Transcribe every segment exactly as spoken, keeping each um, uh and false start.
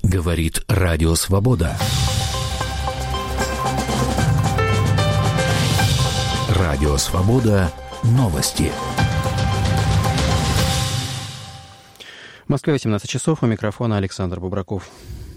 Говорит Радио Свобода. Радио Свобода. Новости. В Москве восемнадцать часов. У микрофона Александр Бубраков.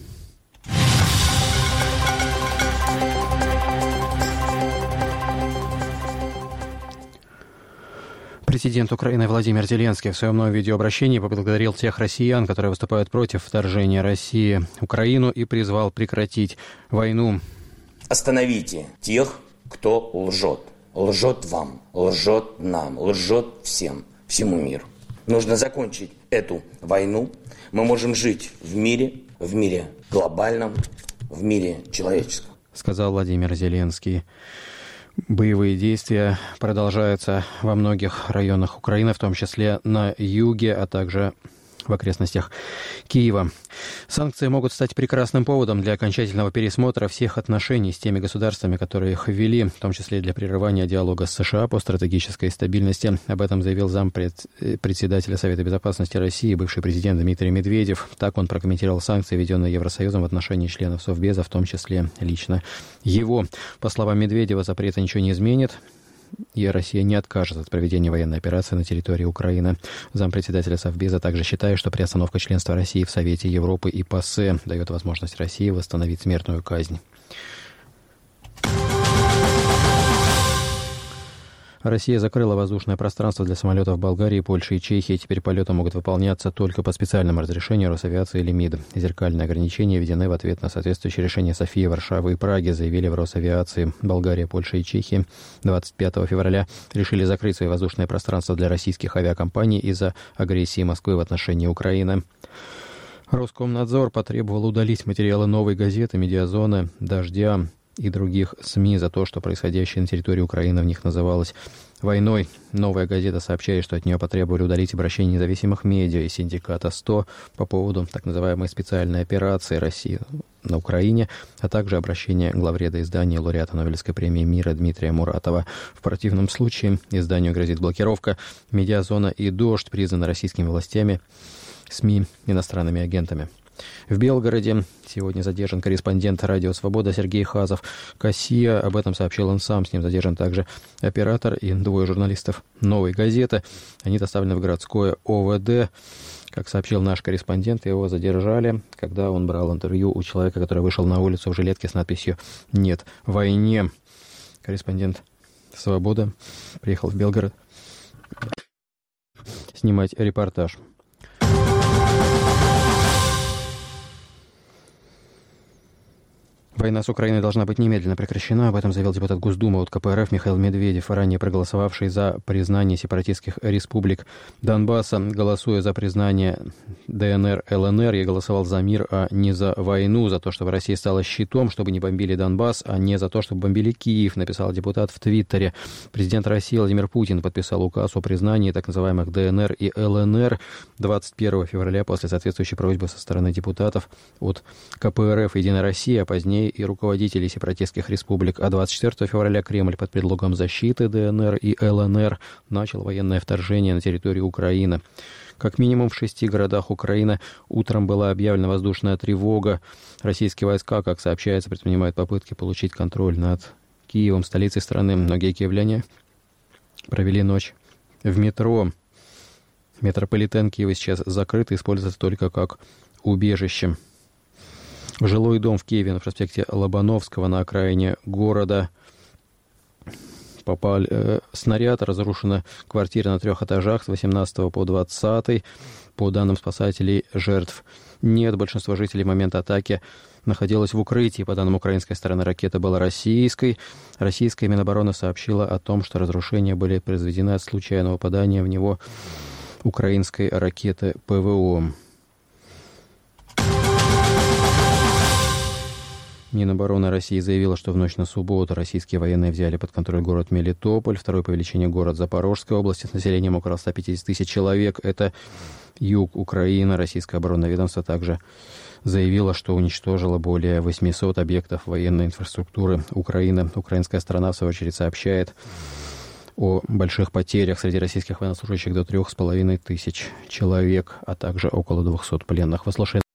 Президент Украины Владимир Зеленский в своем новом видеообращении поблагодарил тех россиян, которые выступают против вторжения России в Украину, и призвал прекратить войну. Остановите тех, кто лжет. Лжет вам, лжет нам, лжет всем, всему миру. Нужно закончить эту войну. Мы можем жить в мире, в мире глобальном, в мире человеческом, сказал Владимир Зеленский. Боевые действия продолжаются во многих районах Украины, в том числе на юге, а также в окрестностях Киева. Санкции могут стать прекрасным поводом для окончательного пересмотра всех отношений с теми государствами, которые их ввели, в том числе для прерывания диалога с США по стратегической стабильности. Об этом заявил зампредседателя Совета Безопасности России, бывший президент Дмитрий Медведев. Так он прокомментировал санкции, введенные Евросоюзом в отношении членов Совбеза, в том числе лично его. По словам Медведева, запрета ничего не изменит, и Россия не откажется от проведения военной операции на территории Украины. Зампредседателя Совбеза также считает, что приостановка членства России в Совете Европы и ПАСЕ дает возможность России восстановить смертную казнь. Россия закрыла воздушное пространство для самолетов Болгарии, Польши и Чехии. Теперь полеты могут выполняться только по специальному разрешению Росавиации или МИД. Зеркальные ограничения введены в ответ на соответствующее решение Софии, Варшавы и Праги, заявили в Росавиации. Болгария, Польша и Чехия двадцать пятого февраля решили закрыть свои воздушные пространства для российских авиакомпаний из-за агрессии Москвы в отношении Украины. Роскомнадзор потребовал удалить материалы «Новой газеты», «Медиазона», «Дождя» и других СМИ за то, что происходящее на территории Украины в них называлось войной. «Новая газета» сообщает, что от нее потребовали удалить обращение независимых медиа и синдиката сто по поводу так называемой специальной операции России на Украине, а также обращение главреда издания лауреата Нобелевской премии мира Дмитрия Муратова. В противном случае изданию грозит блокировка. «Медиазона» и «Дождь» признаны российскими властями СМИ иностранными агентами. В Белгороде сегодня задержан корреспондент «Радио Свобода» Сергей Хазов. Кассия, об этом сообщил он сам. С ним задержан также оператор и двое журналистов «Новой газеты». Они доставлены в городское ОВД. Как сообщил наш корреспондент, его задержали, когда он брал интервью у человека, который вышел на улицу в жилетке с надписью «Нет войне». Корреспондент «Свобода» приехал в Белгород снимать репортаж. Война с Украиной должна быть немедленно прекращена. Об этом заявил депутат Госдумы от КПРФ Михаил Медведев, ранее проголосовавший за признание сепаратистских республик Донбасса. Голосуя за признание ДНР, ЛНР, я голосовал за мир, а не за войну, за то, чтобы Россия стала щитом, чтобы не бомбили Донбасс, а не за то, чтобы бомбили Киев, написал депутат в Твиттере. Президент России Владимир Путин подписал указ о признании так называемых ДНР и ЛНР двадцать первого февраля после соответствующей просьбы со стороны депутатов от КПРФ «Единая Россия», а позднее и руководителей сепаратистских республик. А двадцать четвёртого февраля Кремль под предлогом защиты ДНР и ЛНР начал военное вторжение на территорию Украины. Как минимум в шести городах Украины утром была объявлена воздушная тревога. Российские войска, как сообщается, предпринимают попытки получить контроль над Киевом, столицей страны. Многие киевляне провели ночь в метро. Метрополитен Киева сейчас закрыт и используется только как убежище. В жилой дом в Киеве на проспекте Лобановского на окраине города попал э, снаряд. Разрушена квартира на трех этажах с восемнадцатого по двадцатый. По данным спасателей, жертв нет. Большинство жителей в момент атаки находилось в укрытии. По данным украинской стороны, ракета была российской. Российская Минобороны сообщила о том, что разрушения были произведены от случайного попадания в него украинской ракеты ПВО. Минобороны России заявила, что в ночь на субботу российские военные взяли под контроль город Мелитополь, второй по величине город Запорожской области с населением около ста пятидесяти тысяч человек. Это юг Украины. Российское оборонное ведомство также заявило, что уничтожило более восьмисот объектов военной инфраструктуры Украины. Украинская сторона, в свою очередь, сообщает о больших потерях среди российских военнослужащих до трех с половиной тысяч человек, а также около двухсот пленных. Вы слушаете